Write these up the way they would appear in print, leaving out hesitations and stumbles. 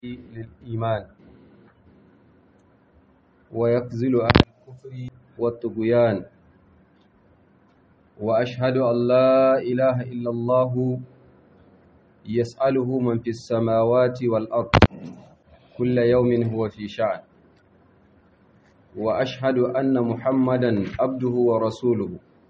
للإيمان ويخذل أهل الكفر والطغيان، وأشهد أن لا إله إلا الله يسأله من في السماوات والأرض كل يوم هو في شأن، وأشهد أن محمدا عبده ورسوله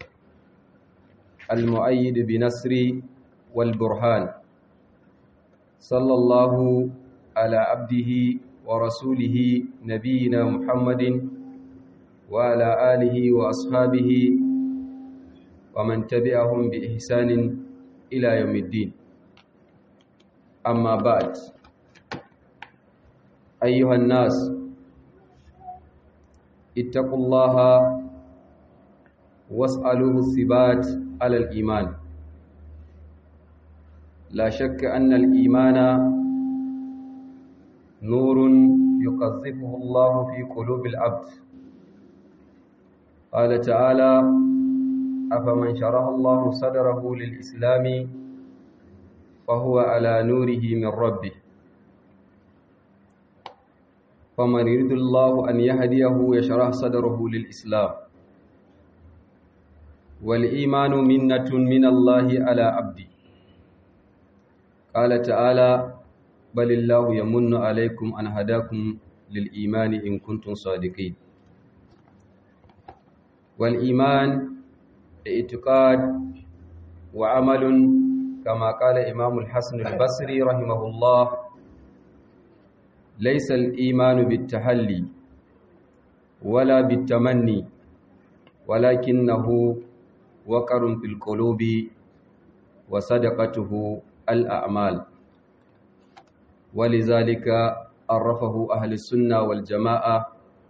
المؤيد بنصر والبرهان، صلى الله على عبده ورسوله نبينا محمد وعلى آله وأصحابه ومن تبعهم بإحسان إلى يوم الدين. أما بعد، أيها الناس، اتقوا الله واسألوه الثبات على الإيمان. لا شك أن الإيمان نور يقذفه الله في قلوب العبد. قال تعالى: أفمن شرح الله صدره للإسلام فهو على نوره من ربه، فمن يريد الله أن يهديه يشرح صدره للإسلام. والإيمان منة من الله على عبده. قال تعالى: بل الله يمن عليكم أن هداكم للإيمان إن كنتم صادقين. والإيمان اعتقاد وعمل، كما قال إمام الحسن البصري رحمه الله: ليس الإيمان بالتحلي ولا بالتمني، ولكنه وقر في القلوب وصدقته الأعمال. ولذلك عرفه أهل السنة والجماعة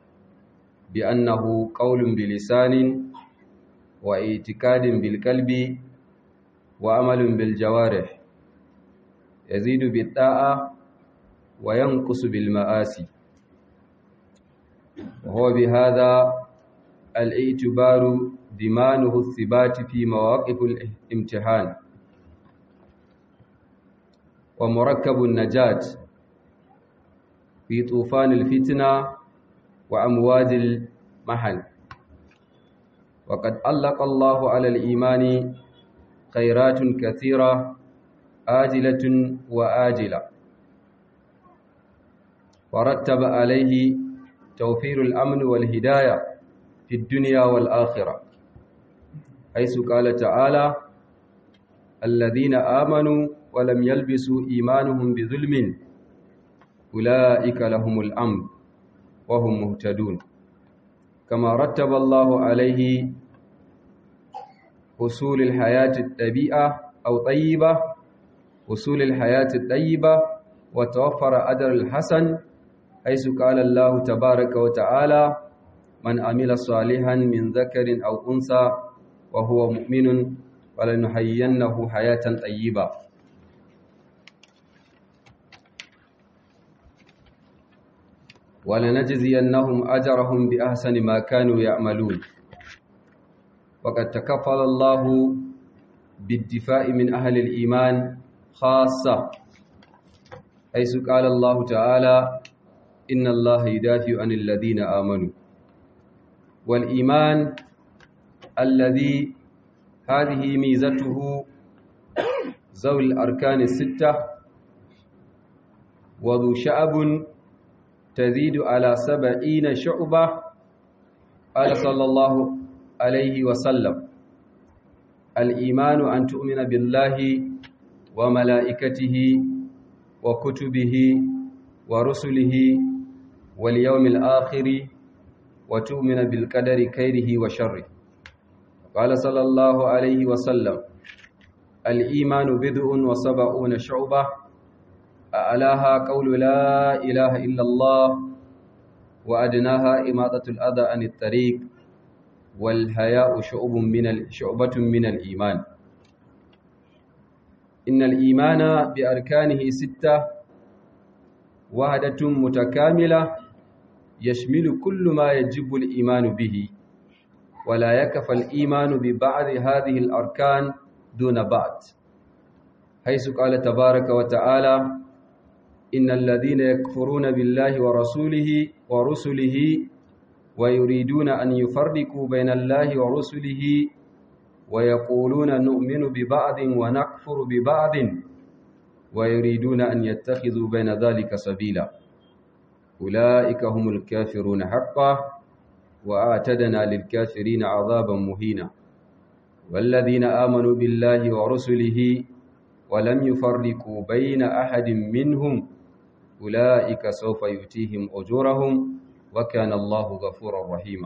بأنه قول بلسان واعتقاد بالقلب وعمل بالجوارح، يزيد بالطاعة وينقص بالمآسي. وهو بهذا الاعتبار ضمانه الثبات في مواقف الامتحان ومركب النجاة في طوفان الفتنة وأمواج المحن. وقد علق الله على الإيمان خيرات كثيرة آجلة وآجلة، ورتب عليه توفير الأمن والهداية في الدنيا والآخرة، حيث قال تعالى: الذين آمنوا ولم يلبسوا إيمانهم بظلم أولئك لهم الأمن وهم مهتدون. كما رتب الله عليه حصول الحياة الطيبة وتوفر أجر الحسن، حيث قال الله تبارك وتعالى: من عمل صالحا من ذكر أو أنثى وهو مؤمن فلنحيينه حياة طيبة. ولنجزينهم أجرهم بأحسن ما كانوا يعملون. وقد تكفل الله بالدفاع من أهل الإيمان خاصة، حيث قال الله تعالى: إن الله يدافع عن الذين آمنوا. والإيمان الذي هذه ميزته ذوي الأركان الستة وذو شعب تزيد على 70 شعبة. قال صلى الله عليه وسلم: الإيمان أن تؤمن بالله وملائكته وكتبه ورسله واليوم الآخر وتؤمن بالقدر خيره وشره. قال صلى الله عليه وسلم: الإيمان 70 شعبة، أعلاها قول لا إله إلا الله، وأدناها إماطة الأذى عن الطريق، والحياء شعبة من الإيمان. إن الإيمان بأركانه 6 وحدة متكاملة يشمل كل ما يجب الإيمان به، ولا يكفى الإيمان ببعض هذه الأركان دون بعض، حيث قال تبارك وتعالى: إن الذين يكفرون بالله ورسله ويريدون أن يفرقوا بين الله ورسله ويقولون نؤمن ببعض ونكفر ببعض ويريدون أن يتخذوا بين ذلك سبيلا أولئك هم الكافرون حقا وأعتدنا للكافرين عذابا مهينا والذين آمنوا بالله ورسله ولم يفرقوا بين أحد منهم أولئك سوف يؤتيهم أجورهم وكان الله غفورا رحيما.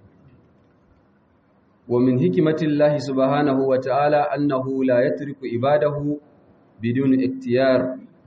ومن حكمة الله سبحانه وتعالى أنه لا يترك عباده بدون اختيار،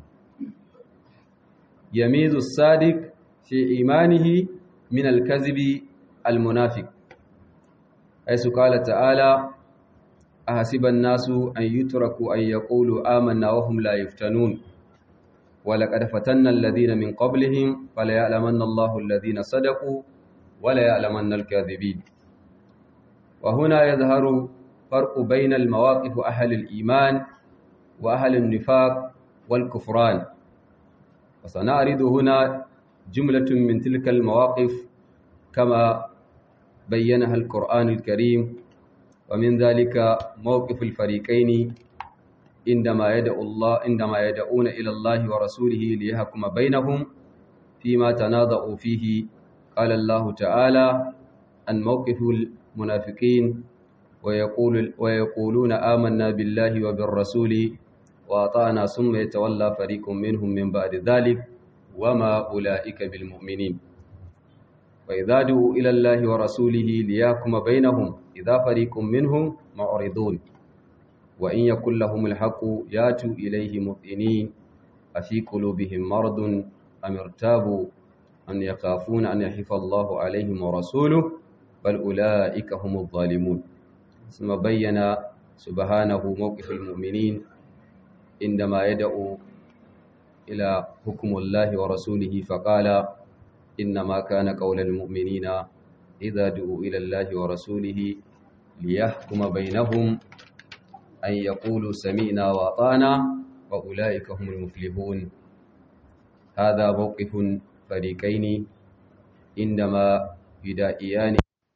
يميز الصادق في إيمانه من الكذب المنافق، حيث قال تعالى: أحسب الناس أن يتركوا أن يقولوا آمنا وهم لا يفتنون ولقد فتنا الذين من قبلهم فليعلمن الله الذين صدقوا وليعلمن الكاذبين. وهنا يظهر فرق بين المواقف أهل الإيمان وأهل النفاق والكفران، وسنعرض هنا جملة من تلك المواقف كما بينها القرآن الكريم، ومن ذلك موقف الفريقين عندما يدعون إلى الله ورسوله ليحكم بينهم فيما تنازعوا فيه. قال الله تعالى عن موقف المنافقين: ويقولون آمنا بالله وبالرسول وأطعنا ثم يتولى فريق منهم من بعد ذلك وما أولئك بالمؤمنين. وإذا دعوا إلى الله ورسوله ليحكم بينهم إذا فريق منهم معرضون وإن يكن لهم الحق ياتوا إليه مذعنين أفي قلوبهم مرض أم ارتابوا أن يخافون أن يحف الله عليهم ورسوله بل أولئك هم الظالمون. ثم بين سبحانه موقف المؤمنين عندما يدعو إلى حكم الله ورسوله فقال: إنما كان قول المؤمنين إذا دعوا إلى الله ورسوله ليحكم بينهم أن يقولوا سمعنا وأطعنا وأولئك هم المفلحون. هذا موقف فريقين عندما يدعيان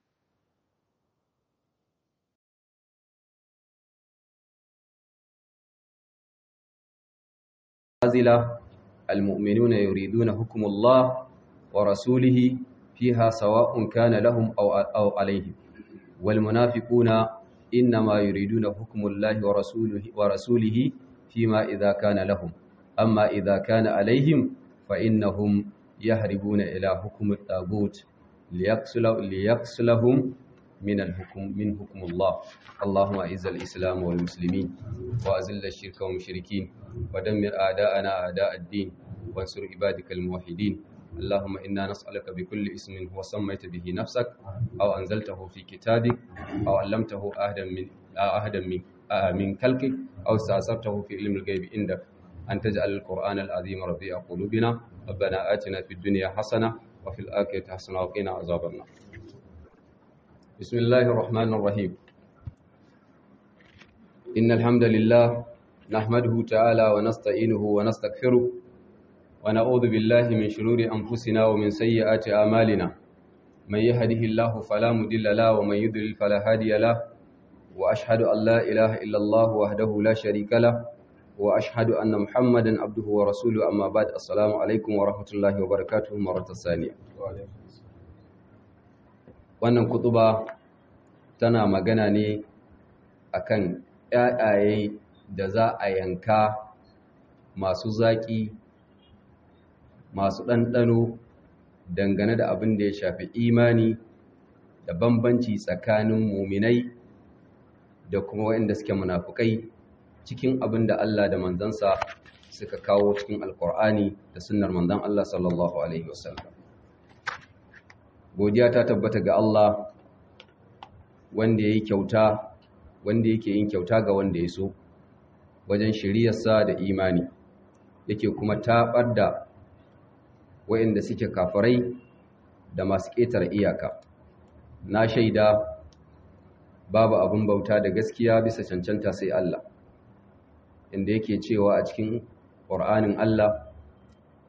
المؤمنون يريدون حكم الله ورسوله فيها سواء كان لهم أو عليهم، والمنافقون إنما يريدون حكم الله ورسوله فيما إذا كان لهم، أما إذا كان عليهم فإنهم يهربون إلى حكم الطاغوت ليقصلهم من حكم الله. اللهم أعز الإسلام والمسلمين وأذل الشرك والمشركين ودمر أعداءنا أعداء الدين وانصر عبادك الموحدين. اللهم إنا نسألك بكل اسم هو سميت به نفسك أو أنزلته في كتابك أو علمته أحدا من خلقك أو استأثرته في علم الغيب عندك أن تجعل القرآن العظيم ربيع قلوبنا. ربنا آتنا في الدنيا حسنة وفي الآخرة حسنة وقنا عذاب النار. بسم الله الرحمن الرحيم. إن الحمد لله نحمده تعالى ونستعينه ونستغفره ونعوذ بالله من شرور أنفسنا ومن سيئات أعمالنا. من يهده الله فلا مضل له ومن يضلل فلا هادي له، وأشهد أن لا إله إلا الله وحده لا شريك له، وأشهد أن محمدا عبده ورسوله. أما بعد، السلام عليكم ورحمة الله وبركاته مرة ثانية. wannan kutuba tana magana ne akan ƴaƴaye da za a yanka masu zaƙi, masu ɗanɗano dangane da abin da ya shafi imani da bambanci tsakanin muminai da kuma waɗanda suke munafukai cikin abin da Allah da manzansa suka kawo cikin alkur'ani da sunnar manzon Allah sallallahu alaihi wasallam. Godiya ta tabbata ga Allah wanda yake yin kyauta ga wanda ya so wajen shiriyarsa da imani, yake kuma tabar da waɗanda suke kafirai da masu ƙetare iyaka. Na shaida babu abin bauta da gaskiya bisa cancanta sai Allah, inda yake cewa a cikin ƙur'anin Allah: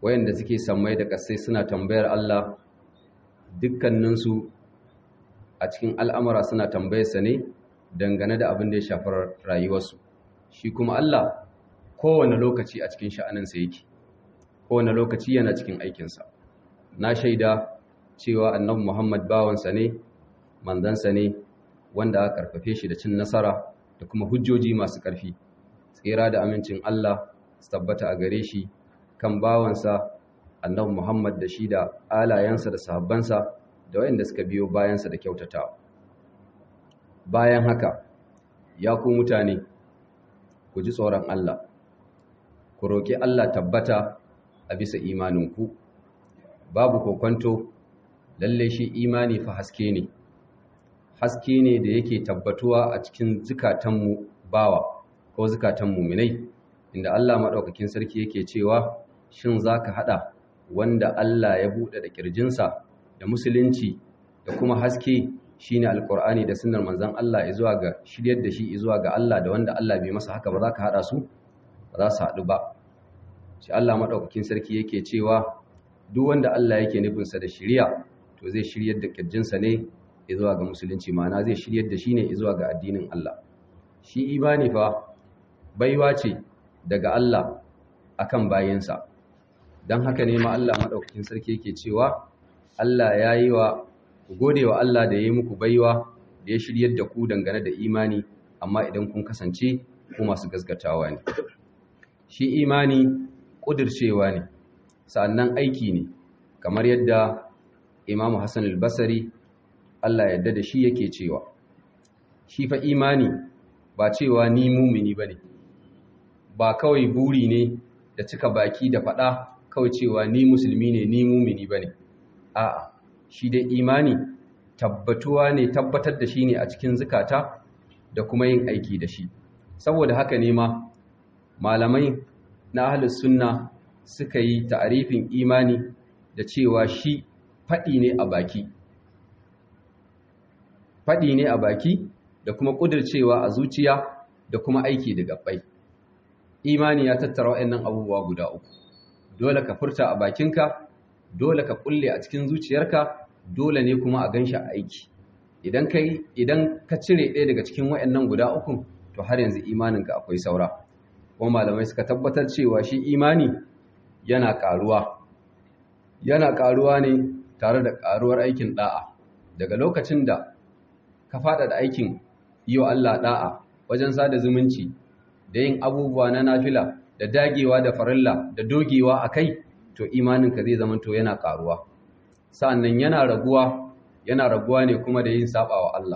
wayanda suke sammai da ƙasai suna tambayar Allah, dukkaninsu a cikin al'amura suna tambayarsa ne dangane da abin da ya shafar rayuwarsu. Shi kuma Allah kowane lokaci a cikin sha'aninsa yake, kowane lokaci yana cikin aikinsa. Na shaida cewa annabi Muhammad bawansa ne, manzansa ne, wanda aka karfafe shi da cin nasara da kuma hujjoji masu ƙarfi. Tsira da amincin Allah su tabbata a gare shi kan bawansa annabi Muhammad da shi da alayensa da sahabbansa da wayanda suka biyo bayansa da kyautatawa. Bayan haka, ya ku mutane, ku ji tsoron Allah, ku roƙi Allah tabbata a bisa imaninku. Babu kokwanto, lalle shi imani fa haske ne, haske ne da yake tabbatuwa a cikin zukatanmu bawa ko zukatan muminai, inda Allah maɗaukakin sarki yake cewa, shin za ka haɗa wanda Allah ya buɗe da ƙirjinsa da musulunci da kuma haske shine alƙur'ani da sunnar manzon Allah zuwa ga shiryar da shi zuwa ga Allah, da wanda Allah bai masa haka ba za ka haɗa su? Ba za su haɗu ba. Shi Allah maɗaukakin sarki yake cewa duk wanda Allah yake nufinsa da shiriya to zai shiryar da ƙirjinsa ne zuwa ga musulunci, ma'ana zai shiryar da shi ne zuwa ga addinin Allah. Shi imani fa baiwa ce daga Allah akan bayinsa. Don haka ne ma Allah maɗaukakin sarki yake cewa Allah ya yi wa ku gode wa Allah da ya yi muku baiwa da ya shiryar da ku dangane da imani, amma idan kun kasance ku masu gaskatawa ne. Shi imani ƙudurcewa ne, sa'annan aiki ne, kamar yadda Imam Hassan al-Basri Allah yadda da shi yake cewa, shi fa imani ba cewa ni mumini bane, ba kawai buri ne da cika baki da faɗa kawai cewa ni musulmi ne ni mumini bane. A'a, shi dai imani tabbatuwa ne, tabbatar da shi ne a cikin zukata da kuma yin aiki da shi. Saboda haka ne ma malamai na ahlus sunna suka yi ta'arifin imani da cewa shi faɗi ne a baki, faɗi ne a baki da kuma ƙudurcewa a zuciya da kuma aiki da gabbai. Imani ya tattara waɗannan abubuwa guda uku. Dole ka furta a bakinka, dole ka kulle a cikin zuciyarka, dole ne kuma a ganshi a aiki. Idan ka cire ɗaya daga cikin waɗannan guda uku, to har yanzu imaninka akwai saura. Kuma malamai suka tabbatar cewa shi imani yana ƙaruwa. Yana ƙaruwa ne tare da ƙaruwar aikin ɗa'a. Daga lokacin da ka faɗaɗa aikin yi wa Allah ɗa'a wajen sada zumunci da yin abubuwa na nafila da dagewa da farilla da dogewa a kai, to imaninka zai zama to yana ƙaruwa. Sa'annan yana raguwa ne kuma da yin saba wa Allah.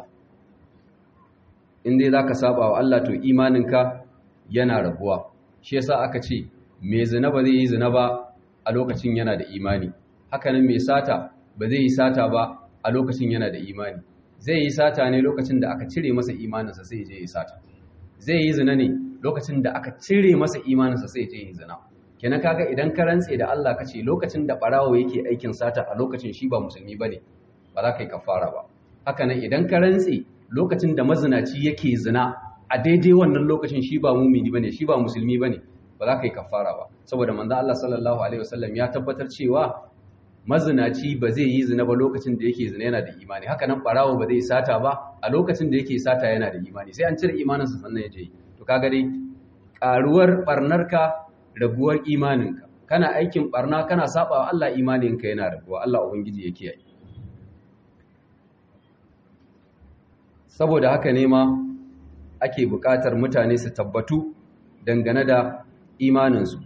In dai za ka saba wa Allah, to imaninka yana raguwa. Shi yasa aka ce mai zina ba zai yi zina ba a lokacin yana da imani, hakanan mai sata ba zai yi sata ba a lokacin yana da imani. Zai yi sata ne lokacin da aka cire masa imaninsa sai je yi sata. Zai yi zina ne lokacin da aka cire masa imaninsa sai je yi zina. Kenan kaga idan ka rantse da Allah ka ce lokacin da barawo yake aikin sata a lokacin shi ba musulmi bane, ba za ka yi kafara ba. Hakanan idan ka rantse lokacin da mazinaci yake zina a daidai wannan lokacin shi ba mumini bane, shi ba musulmi bane, ba za ka yi kafara ba. Saboda manzo Allah sallallahu alaihi wasallam ya tabbatar cewa mazinaci ba zai yi zina ba lokacin da yake zina yana da imani. Haka nan barawo ba zai sata ba a lokacin da yake sata yana da imani. Sai an cire imaninsa sannan ya je. To kaga dai karuwar barnarka, raguwar imaninka. Kana aikin barna, kana sabawa Allah, imaninka yana raguwa. Allah ubangiji ya kiyaye. Saboda haka ne ma ake buƙatar mutane su tabbatu dangane da imaninsu.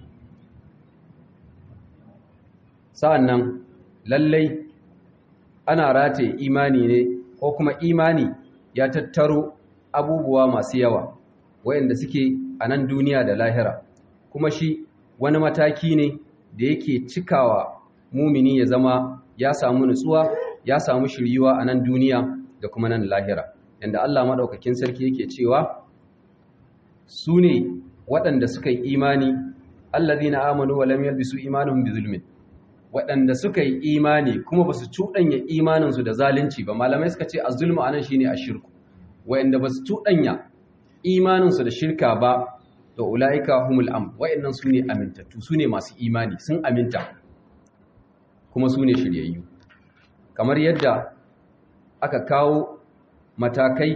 Sa'annan lallai ana rataye imani ne, ko kuma imani ya tattaro abubuwa masu yawa waɗanda suke a nan duniya da lahira, kuma shi wani mataki ne da yake cikawa mumini ya zama ya samu nutsuwa, ya samu shiryuwa a nan duniya da kuma nan lahira. Yanda Allah maɗaukakin sarki yake cewa su ne waɗanda suka yi imani, allazina amanu wa lam yalbisu imanuhum bizulmin, waɗanda suka yi imani kuma ba su cuɗanya imaninsu da zalunci ba. Malamai suka ce az-zulmu anan shine ashirku. Waɗanda ba su cuɗanya imaninsu da shirka ba, to ulaika humul am wa'annan sune amintattu sune masu imani sun aminta kuma sune shiryayyu kamar yadda aka kawo matakai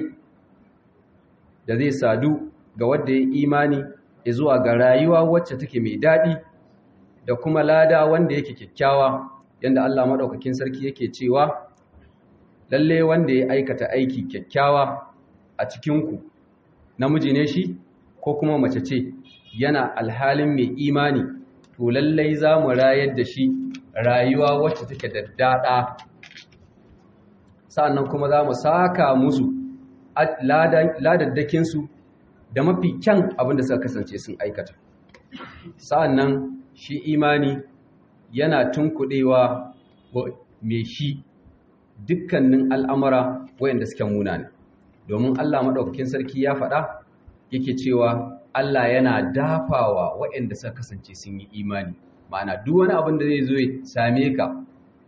da zai sadu ga wanda ya imani zuwa ga rayuwa wacce take mai daɗi da kuma lada wanda yake kyakkyawa yanda Allah madaukakin sarki yake cewa lalle wanda ya aikata aiki kyakkyawa a cikinku namiji ne shi ko kuma mace ce yana alhalin mai imani to lallai za mu rayar da shi rayuwa wacce take daddada sa'annan kuma za mu saka musu ladaddakinsu da mafi kyan abinda suka kasance sun aikata sa'annan shi imani yana tunkuɗewa mai shi dukkanin al'amura wayanda suke munana domin Allah maɗaukakin sarki ya faɗa yake cewa Allah yana dafawa wayanda suka kasance sun yi imani ma'ana duk wani abin da zai zo ya same ka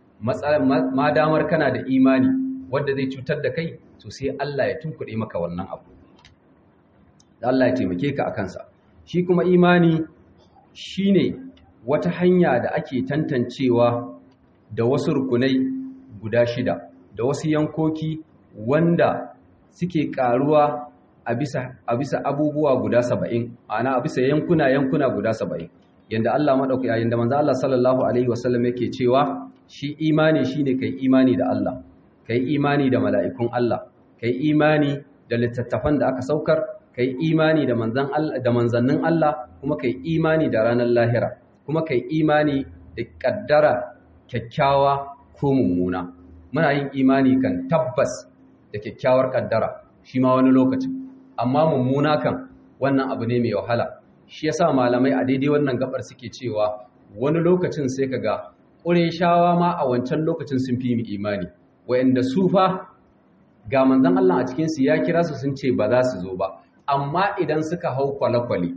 ma damar kana da imani wanda zai cutar da kai to sai Allah ya tunkuɗe maka wannan abu Allah ya taimake ka a kansa shi kuma imani shine wata hanya da ake tantancewa da wasu rukunai guda 6 da wasu yankoki wanda suke karuwa a bisa abubuwa guda 70 ana a bisa yankuna guda 70 yanda Allah madaukaki yanda manzo Allah sallallahu alaihi wasallam yake cewa shi imani shine kai imani da Allah kai imani da mala'ikun Allah kai imani da littattafan da aka saukar kai imani da manzannin Allah kuma kai imani da ranar lahira kuma kai imani da kaddara kyakkyawa ko mummuna muna yin imani kan tabbas da kyakkyawar kaddara shi ma wani lokacin amma mummuna kan wannan abu ne mai wahala shi yasa malamai a daidai wannan gabar suke cewa wani lokacin sai kaga Qurayshawa ma a wancan lokacin sun fi mu imani wayanda su fa ga manzon Allah a cikin su ya kira su sun ce ba za su zo ba amma idan suka hau kwale-kwale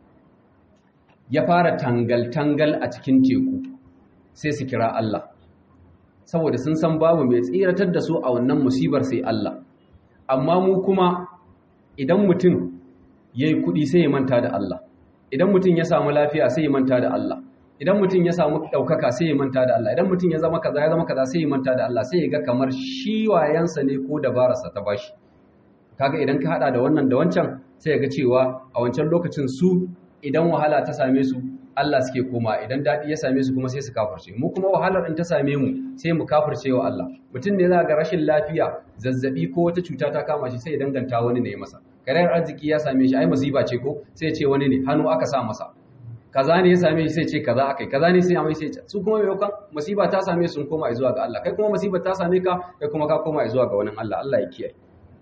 ya fara tangal-tangal a cikin teku sai su kira Allah saboda sun san babu mai tsiratar da su a wannan musibar sai Allah amma mu kuma idan mutum ya yi kuɗi sai ya manta da Allah idan mutum ya samu lafiya sai ya manta da Allah idan mutum ya samu ɗaukaka sai ya manta da Allah idan mutum ya zama kaza sai ya manta da Allah sai ya ga kamar shi wayansa ne ko dabararsa ta bashi kaga idan ka hada da wannan da wancan sai ya ga cewa a wancan lokacin su idan wahala ta same su Allah suke koma idan dadi ya same su kuma sai su kafirce mu kuma wahalar in ta same mu sai mu kafirce wa Allah mutum ne za ga rashin lafiya zazzabi ko wata cuta ta kama shi sai ya danganta wani ne masa karayar arziki ya same shi ai musiba ce ko sai ya ce wani ne hannu aka sa masa kaza ne ya same shi sai ce kaza akai kaza ne sai amai sai su kuma maimakon musiba ta same su sun koma zuwa ga Allah kai kuma musiba ta same ka kai kuma ka koma zuwa ga wani Allah Allah ya kiyaye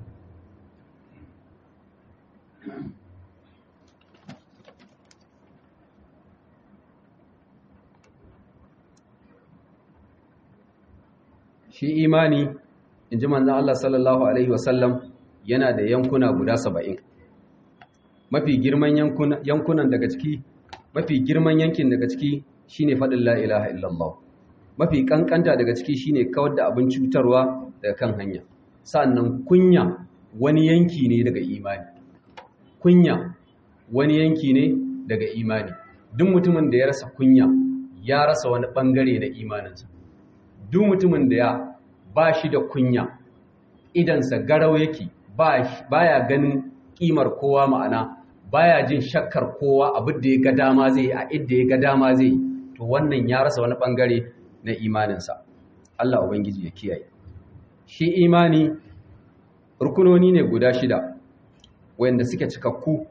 shi imani in ji manzan Allah sallallahu Alaihi wasallam yana da yankuna guda 70 mafi girman yankunan daga ciki mafi girman yankin daga ciki shine faɗin la ilaha illallah mafi kankanta daga ciki shine kawar da abin cutarwa daga kan hanya sannan kunya wani yanki ne daga imani kunya wani yanki ne daga imani duk mutumin da ya rasa kunya ya rasa wani bangare na imaninsa duk mutumin da ya ba shi da kunya idansa garau yake baya ganin kimar kowa ma'ana baya jin shakkar kowa abin da ya ga dama zai a inda ya ga dama zai to wannan ya rasa wani bangare na imaninsa Allah ubangiji ya kiyaye shi imani rukunoni ne guda 6 wanda suke cikakku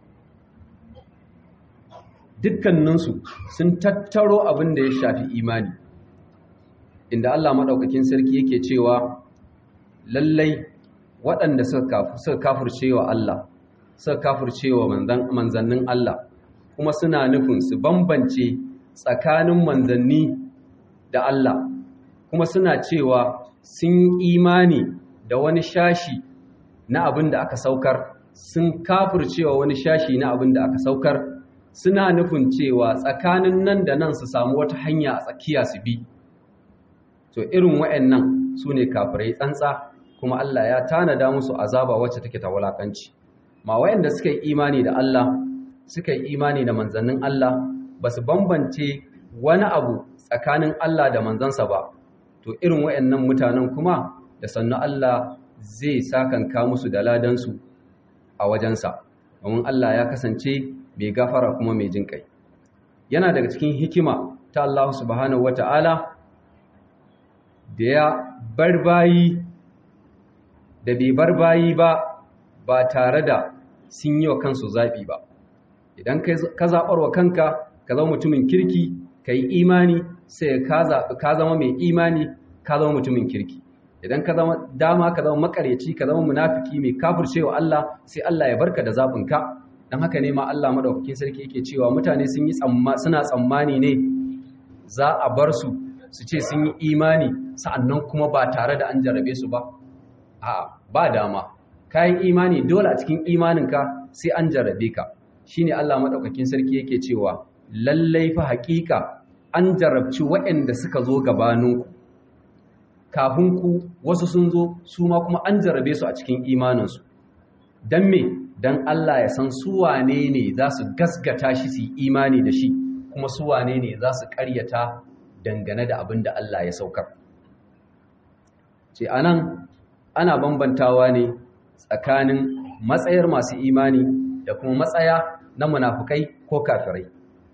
dukkaninsu sun tattaro abin da ya shafi imani inda Allah maɗaukakin sarki yake cewa lallai waɗanda suka kafircewa Allah suka kafircewa manzannin Allah kuma suna nufin su bambance tsakanin manzanni da Allah kuma suna cewa sun imani da wani shashi na abin da aka saukar sun kafircewa wani shashi na abin da aka saukar suna nufin cewa tsakanin nan da nan su samu wata hanya a tsakiya su bi to irin waɗannan su ne kafirai tsantsa kuma Allah ya tanada musu azaba wacce take ta wulakanci ma waɗanda suka yi imani da Allah suka yi imani da manzannin Allah ba su bambance wani abu tsakanin Allah da manzansa ba, to irin waɗannan mutanen kuma da sannu Allah zai sakanka musu da ladansu a wajensa, domin Allah ya kasance mai gafara kuma mai jin kai. Yana daga cikin hikima ta Allah subhanahu wata'ala da ya bar bayi da bai bar bayi ba tare da sun yi wa kansu zaɓi ba. Idan ka zaɓar wa kanka ka zama mutumin kirki, ka yi imani, sai ka zama mai imani, ka zama mutumin kirki. Idan ka zama dama ka zama makaryaci, ka zama munafiki mai kafircewa Allah, sai Allah ya barka da zaɓinka. Don haka ne ma Allah madaukakin sarki yake cewa mutane suna tsammani ne za a bar su ce sun yi imani sa'annan kuma ba tare da an jarrabe su ba. A'a, ba dama. Kayan imani dole a cikin imaninka sai an jarrabe ka. Shine Allah madaukakin sarki yake cewa lallai fa haƙiƙa an jarrabci waɗanda suka zo gabaninku. Kafin ku wasu sun zo su ma kuma an jarrabe su a cikin imaninsu. Don me? Don Allah ya san su wane ne za su gasgata shi su yi imani da shi, kuma su wane ne za su ƙaryata dangane da abin da Allah ya saukar. Ce anan ana bambantawa ne tsakanin matsayar masu imani da kuma matsaya na munafukai ko kafirai.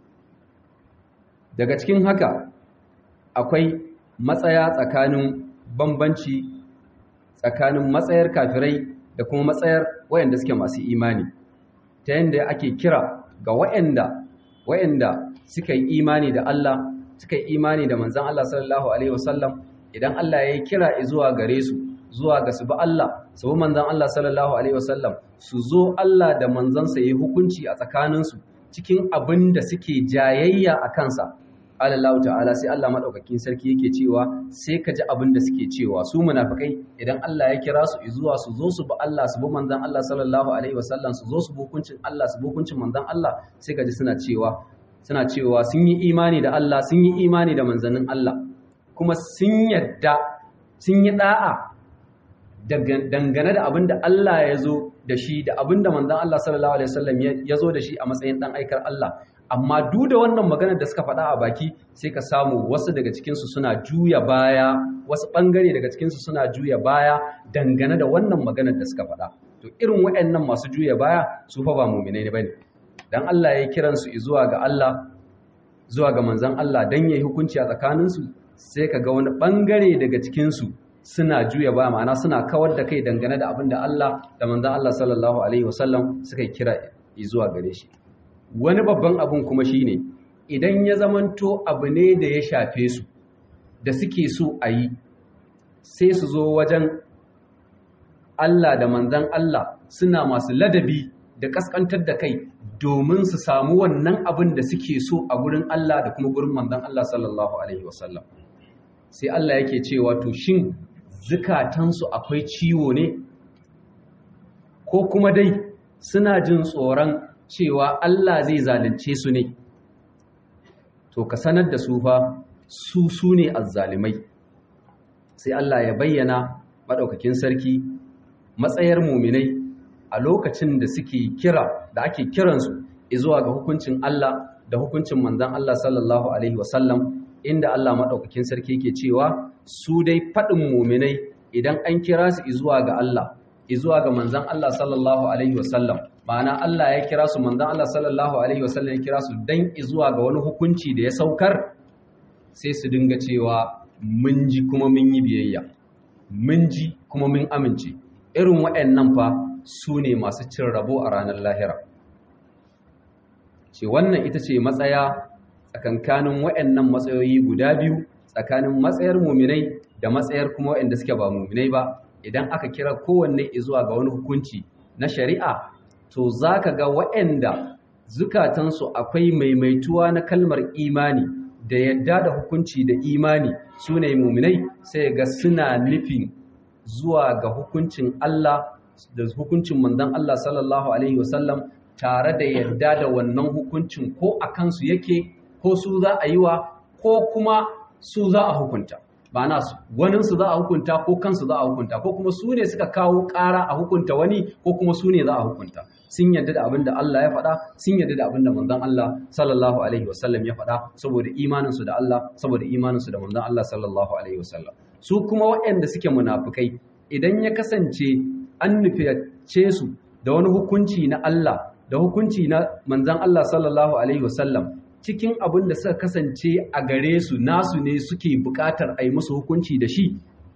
Daga cikin haka akwai matsaya tsakanin bambanci tsakanin matsayar kafirai da kuma matsayar wayanda suke masu imani, ta yadda ake kira ga wayanda suka yi imani da Allah, suka yi imani da manzon Allah sallallahu alaihi wasallam. Idan Allah ya yi kira zuwa gare su, zuwa ga su bi Allah, su bi manzon Allah sallallahu alaihi wasallam, su zo Allah da manzansa yi hukunci a tsakaninsu cikin abin da suke jayayya a kansa. Allah ta'ala sai Allah madaukakin sarki yake cewa sai ka ji abin da suke cewa su munafikai idan Allah ya kira su zuwa su zo su bi Allah, su bi manzon Allah sallallahu alaihi wasallam, su zo su bi hukuncin Allah, su bi hukuncin manzon Allah, sai ka ji suna cewa sun yi imani da Allah, sun yi imani da manzannin Allah, kuma sun yadda sun yi da'a dangane da abin da Allah ya zo da shi da abin da manzon Allah sallallahu alaihi wasallam ya zo da shi a matsayin dan aikar Allah. Amma duk da wannan maganar da suka faɗa a baki, sai ka samu wasu daga cikinsu suna juya baya, wasu ɓangare daga cikinsu suna juya baya dangane da wannan maganar da suka faɗa. To irin waɗannan masu juya baya su fa ba mu'minai ne bane. Dan Allah ya kiransu zuwa ga Allah, zuwa ga manzon Allah dan yayi hukunci a tsakaninsu, sai ka ga wani ɓangare daga cikinsu suna juya baya, ma'ana suna kawar da kai dangane da abin da Allah da manzon Allah sallallahu alaihi wasallam suka kira zuwa gare shi. Wani babban abun kuma shine idan ya zamanto abu ne da ya shafe su da suke so a yi, sai su zo wajen Allah da manzan Allah suna masu ladabi da kaskantar da kai domin su samu wannan abin da suke so a gurin Allah da kuma gurin manzan Allah sallallahu alaihi wasallam. Sai Allah yake cewa to shin zukatansu akwai ciwo ne, ko kuma dai suna jin tsoron cewa Allah zai zalunce su ne? To ka sanar da su fa su ne azzalimai. Sai Allah ya bayyana madaukakin sarki matsayar muminai a lokacin da suke kira, da ake kiransu zuwa ga hukuncin Allah da hukuncin manzon Allah sallallahu alaihi wasallam, inda Allah madaukakin sarki yake cewa su dai faɗin muminai idan an kira su zuwa ga Allah, zuwa ga manzon Allah sallallahu alaihi wasallam, ma'ana Allah ya kira su, manzon Allah sallallahu alaihi wasallam ya kira su dan zuwa ga wani hukunci da ya saukar, sai su dinga cewa mun ji kuma mun yi biyayya, mun ji kuma mun amince. Irin waɗannan fa su ne masu cin rabo a ranar lahira. Ce wannan ita ce matsaya tsakankanin waɗannan matsayoyi guda biyu, tsakanin matsayar muminai da matsayar kuma waɗanda suke ba muminai ba. Idan aka kira kowanne zuwa ga wani hukunci na shari'a, to za ka ga waɗanda zukatansu akwai maimaituwa na kalmar imani da yadda da hukunci da imani, su ne muminai, sai ga suna nufin zuwa ga hukuncin Allah da hukuncin manzon Allah sallallahu alaihi wasallam, tare da yadda da wannan hukuncin ko a kansu yake, ko su za a yi wa, ko kuma su za a hukunta. ma'ana wanin su za a hukunta ko kansu za a hukunta ko kuma su ne suka kawo ƙara a hukunta wani ko kuma su ne za a hukunta. Sun yarda da abin da Allah ya faɗa, sun yarda da abin da manzon Allah sallallahu alaihi wasallam ya faɗa saboda imaninsu da Allah, saboda imaninsu da manzon Allah sallallahu alaihi wasallam. Su kuma waɗanda suke munafukai idan ya kasance an nufiyace su da wani hukunci na Allah da hukunci na manzon Allah sallallahu alaihi wasallam cikin abin da suka kasance a gare su nasu ne suke buƙatar a yi musu hukunci da shi,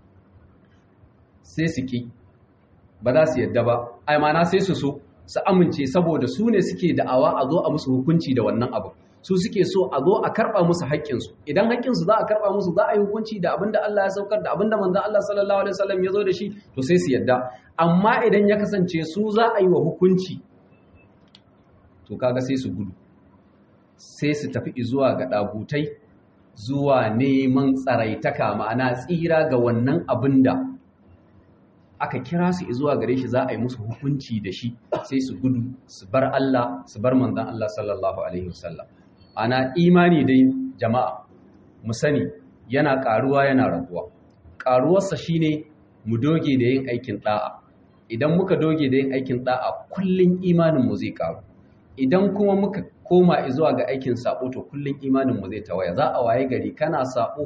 sai su ki ba za su yadda ba, ai mana sai su so su amince saboda su ne suke da'awa a zo a musu hukunci da wannan abu, su suke so a zo a karɓa musu haƙƙinsu. Idan haƙƙinsu za a karɓa musu za a yi hukunci da abin da Allah ya saukar da abin da manzon Allah sallallahu alaihi wasallam ya zo da shi, to sai su yadda. Amma idan ya kasance su za a yi wa hukunci, to kaga sai su gudu, sai su tafi zuwa ga ɗagutai, zuwa neman tsaraitaka, ma'ana tsira ga wannan abin da aka kira su zuwa gare shi za a yi musu hukunci da shi, sai su gudu su bar Allah su bar manzon Allah sallallahu alaihi wasallam. Ana imani dai jama'a mu sani yana ƙaruwa yana raguwa. Ƙaruwarsa shine mu doge da yin aikin da'a. Idan muka doge da yin aikin da'a kullun imanin mu zai ƙaru. Idan kuma muka koma zuwa ga aikin sabo to kullun imanin mu zai tawaya. Za a waye gari kana sabo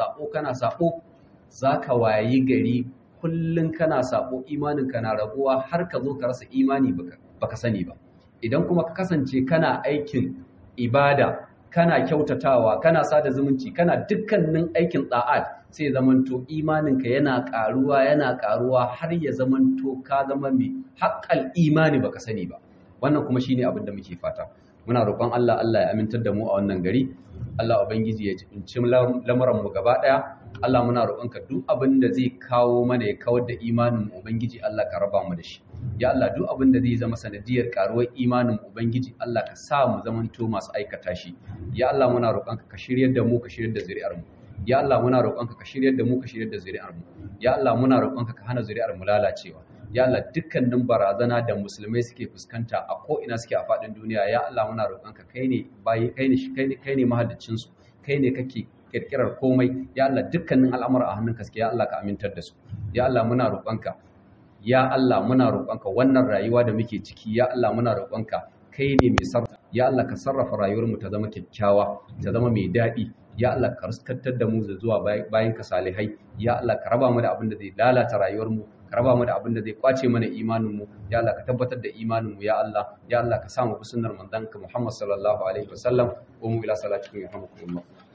zaka wayi gari kullun kana sabo, imaninka na raguwa har ka zo ka rasa imani baka sani ba. Idan kuma ka kasance kana aikin ibada, kana kyautatawa, kana sada zumunci, kana dukkanin aikin da'at, sai zamanto imaninka yana karuwa har ya zamanto ka zama mai haƙƙal imani baka sani ba. Wannan kuma shine abin da muke fata. Muna roƙon Allah ya amintar da mu a wannan gari. Allah ubangiji ya jibinci lamuran mu gaba daya. Allah muna roƙonka duk abin da zai kawo mana ya kawar da imanin mu ubangiji Allah ka raba mu da shi. Ya Allah duk abin da zai zama sanadiyar karuwar imanin mu ubangiji Allah ka sa mu zamanto masu aikata shi. Ya Allah muna roƙonka ka shiryar da mu, ka shiryar da zuri'ar mu. Ya Allah muna roƙonka ka shiryar da mu, ka shiryar da zuri'ar mu. Ya Allah muna roƙonka ka hana zuri'ar mu lalacewa. Ya Allah dukkanin barazana da musulmai suke fuskanta a ko ina suke a faɗin duniya, ya Allah muna roƙonka kai ne mahaliccin su, kai ne kake kirkirar komai. Ya Allah dukkanin al'amura a hannunka suke, ya Allah ka amintar da su. Ya Allah muna roƙonka wannan rayuwa da muke ciki, ya Allah muna roƙonka kai ne mai sarrafa. Ya Allah ka sarrafa rayuwar mu ta zama kyakkyawa, ta zama mai daɗi. Ya Allah ka ruskantar da mu zuwa bayan ka salihai. Ya Allah ka raba mu da abin da zai lalata rayuwar mu, ka raba mu da abin da zai kwace mana imanin mu. Ya Allah ka tabbatar da imanin mu. Ya Allah ka sa mu bi sunnar manzon ka Muhammad sallallahu alaihi wasallam. Wa mu ila salatikum yarhamukumullah.